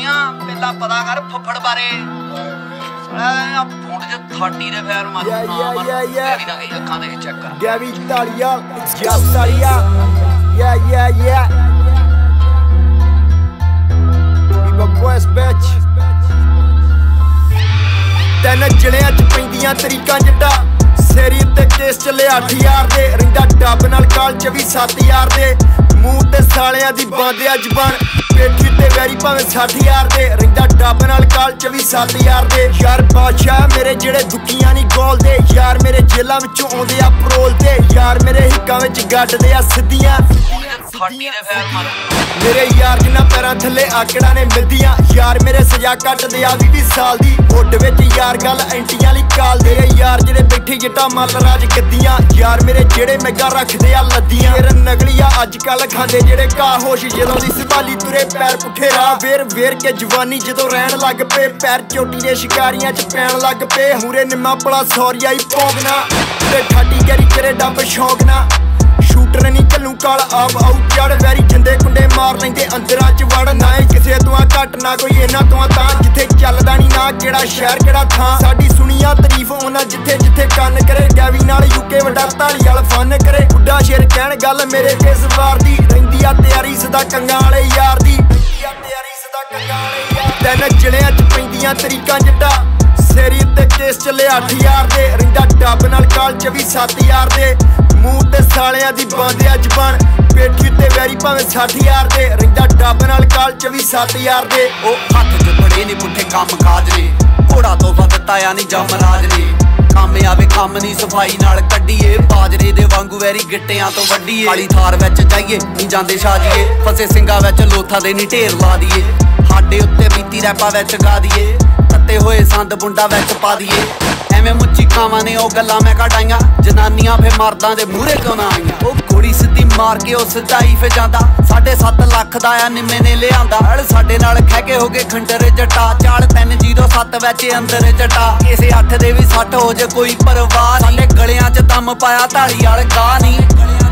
ਸੁਣੀਆਂ ਪਹਿਲਾਂ ਪਤਾ ਕਰ ਫੁੱਫੜ ਬਾਰੇ ਫੋਨ 'ਚ 30 ਦੇ ਫੈਰ ਮਾਰੂ ਅੱਖਾਂ ਦੇ ਚੈੱਕ ਕਰ Gabby Talia, it's just Talia. Yeah. We my boys, bitch. ਤੈਨ ਜਲਿਆਂ ਚ ਪੈਂਦੀਆਂ ਤਰੀਕਾਂ ਜੱਟਾ ਸੇਰੀ ਉੱਤੇ ਕੇਸ ਚੱਲੇ 8000 ਦੇ ਰਹਿੰਦਾ ਡੱਬ ਨਾਲ ਕਾਲ 24-7000 ਦੇ ਮੂੰਹ ਤੇ ਸਾਲਿਆਂ ਦੀ ਬਾਂਦਿਆ ਜ਼ਬਾਨ ਪੇਠੀ ਤੇ ਵੈਰੀ ਭਾਵੇਂ 60000 ਦੇ ਰਹਿੰਦਾ ਡੱਬ ਨਾਲ ਕਾਲ 24-7000 ਦੇ ਯਾਰ ਬਾਦਸ਼ਾਹ ਮੇਰੇ ਜਿਹੜੇ ਦੁੱਕੀਆਂ ਨਹੀਂ ਗੋਲਦੇ ਯਾਰ ਮੇਰੇ ਜੇਲਾਂ ਵਿੱਚੋਂ ਆਉਂਦੇ ਆ ਪਰੋਲ ਤੇ ਯਾਰ ਮੇਰੇ ਹਿੱਕਾਂ ਵਿੱਚ ਗੱਡਦੇ ਆ ਸਿੱਧੀਆਂ 30 ਦੇ ਫੈਰ ਮਾਰੂ ਮੇਰੇ ਯਾਰ ਜਿਨ੍ਹਾਂ ਪੈਰਾਂ ਥੱਲੇ ਆਕੜਾਂ ਨੇ ਮਿਲਦੀਆਂ ਯਾਰ ਮੇਰੇ ਸਜ਼ਾ ਕੱਟਦੇ ਆ 20 ਸਾਲ ਦੀ ਹੁੱਡ ਵਿੱਚ ਯਾਰ ਗੱਲ ਐਂਟੀਆਂ ਲਈ ਕਾਲ ਦੇ ਯਾਰ ਜਿਹੜੇ ਬੈਠੇ ਜੱਟਾ ਮੱਲ ਰਾਜ ਗੱਦੀਆਂ ਯਾਰ ਮੇਰੇ ਜਿਹੜੇ ਮੈਗਾ ਰੱਖਦੇ ਆ ਲੱਦੀਆਂ ਫਿਰ ਨਗਲੀਆ ਅੱਜ ਕੱਲ ਖਾਂਦੇ ਜਿਹੜੇ ਘਾਹ ਹੋਸ਼ ਜਦੋਂ ਦੀ ਸੰਭਾਲੀ ਤੁਰੇ ਪੈਰ ਪੁੱਠੇ ਰਾਹ ਵੇਰ ਕੇ ਜਵਾਨੀ ਜਦੋਂ ਰਹਿਣ ਲੱਗ ਪਏ ਪੈਰ ਚੋਟੀ ਦੇ ਸ਼ਿਕਾਰੀਆਂ ਚ ਪੈਣ ਲੱਗ ਪਏ ਮੂਰੇ ਨਿੰਮਾ ਪਲਾ ਸੌਰੀਆ ਹੀ ਪੌਂਗਣਾ ਤੇ ਠਾਡੀ ਗੈਰੀ ਤੇਰੇ ਡੱਬ ਸ਼ੌਂਕ ਨਾ ਸ਼ੂਟਰ ਨਹੀਂ ਕੱਲੂ ਕਾਲ ਆਪ ਆਉ ਚੜ ਵੈਰੀ ਜਿੰਦੇ ਕੁੰਡੇ ਮਾਰ ਲੈਂਦੇ ਅੰਦਰਾਂ ਚ ਵੜ ਨਾ ਕਿਸੇ ਤੋਂ ਘੱਟ ਨਾ ਕੋਈ ਇਹਨਾਂ ਤੋਂ ਤਾਂ ਜਿੱਥੇ ਚੱਲਦਾ ਨਹੀਂ ਨਾ ਕਿਹੜਾ ਸ਼ਹਿਰ ਕਿਹੜਾ ਥਾਂ ਸਾਡੀ ਸੁਣੀਆਂ ਤਾਰੀਫ ਉਹਨਾਂ ਜਿੱਥੇ ਕੰਨ ਕਰੇ ਗੈਵੀ ਨਾਲ ਯੂਕੇ ਵੱਡਾ ਢਾਲੀ ਵਾਲ ਫਨ ਕਰੇ ਬੁੱਢਾ ਸ਼ੇਰ ਕਹਿਣ ਗੱਲ ਮੇਰੇ ਇਸ ਵਾਰ ਦੀ ਰਹਿੰਦੀ ਆ ਤਿਆਰੀ ਸਦਾ ਕੰਗਾਂ ਵਾਲੇ ਯਾਰ ਦੀ ਤੈਨ ਜਲਿਆਂ ਚ ਪੈਂਦੀਆਂ ਤਰੀਕਾਂ ਜੱਟਾ ਸੇਰੀ ਉੱਤੇ ਕੇਸ ਚੱਲੇ 8000 ਦੇ ਰਹਿੰਦਾ ਡੱਬ ਨਾਲ ਕਾਲ 24-7000 ਦੇ ਮੂੰਹ ਤੇ ਸਾਲਿਆਂ ਦੀ ਬਾਂਦਿਆ ਜ਼ਬਾਨ ਪੇਠੀ ਤੇ ਵੈਰੀ ਭਾਵੇਂ 60000 ਦੇ ਰਹਿੰਦਾ ਡੱਬ ਨਾਲ ਕਾਲ 24-7000 ਦੇ ਉਹ ਹੱਥ 'ਚ ਬੜੇ ਨੇ ਪੁੱਠੇ ਕੰਮ ਕਾਜ ਨੇ ਘੋੜਾ ਤੋਹਫਾ ਦਿੱਤਾ ਆ ਨਹੀਂ ਜਮਰਾਜ ਨੇ ਕੰਮ ਆਵੇ ਕੰਮ ਨਹੀਂ ਸਫਾਈ ਨਾਲ ਕੱਢੀਏ ਬਾਜਰੇ ਦੇ ਵਾਂਗੂ ਵੈਰੀ ਗਿੱਟਿਆਂ ਤੋਂ ਵੱਡੀਏ ਕਾਲੀ ਥਾਰ ਵਿੱਚ ਜਾਈਏ ਨਹੀਂ ਜਾਂਦੇ ਸ਼ਾਜੀਏ ਫਸੇ ਸਿੰਘਾਂ ਵਿੱਚ ਲੋਥਾਂ ਦੇ ਨਹੀਂ ਢੇਰ ਲਾ ਦਈਏ ਸਾਡੇ ਉੱਤੇ ਬੀਤੀ ਰੈਪਾ ਵਿੱਚ ਗਾ ਦਈਏ ਤੱਤੇ ਹੋਏ ਸੰਦ ਬੁੰਡਾ ਵਿੱਚ ਪਾ ਦਈਏ ਐਵੇਂ ਮੁੱਚੀ ਖਾਵਾਂ ਨੇ ਉਹ ਗੱਲਾਂ ਮੈਂ ਕਢਾਈਆਂ ਜਨਾਨੀਆਂ ਫੇ ਮਰਦਾਂ ਦੇ ਮੂਹਰੇ ਕਿਉਂ ਨਾ ਆਈਆਂ ਉਹ ਗੋਲੀ ਸਿੱਧੀ ਮਾਰ ਕੇ ਉਹ ਸਿੱਧਾਈ ਫੇ ਜਾਂਦਾ 7.5 ਲੱਖ ਦਾ ਆ ਨਿੰਮੇ ਨੇ ਲਿਆਂਦਾ ਸਾਡੇ ਨਾਲ ਖਹਿ ਕੇ ਹੋ ਗਏ ਖੰਡਰ ਜੱਟਾ ਚਾਲ 307 ਵਿੱਚ ਅੰਦਰ ਜੱਟਾ ਕਿਸੇ 8 ਦੇ ਵੀ 60 ਹੋ ਜੇ ਕੋਈ ਪਰਵਾਹ ਸਾਡੇ ਗਲਿਆਂ 'ਚ ਦਮ ਪਾਇਆ ਢਾਲੀ ਵਾਲ ਗਾ ਨਹੀਂ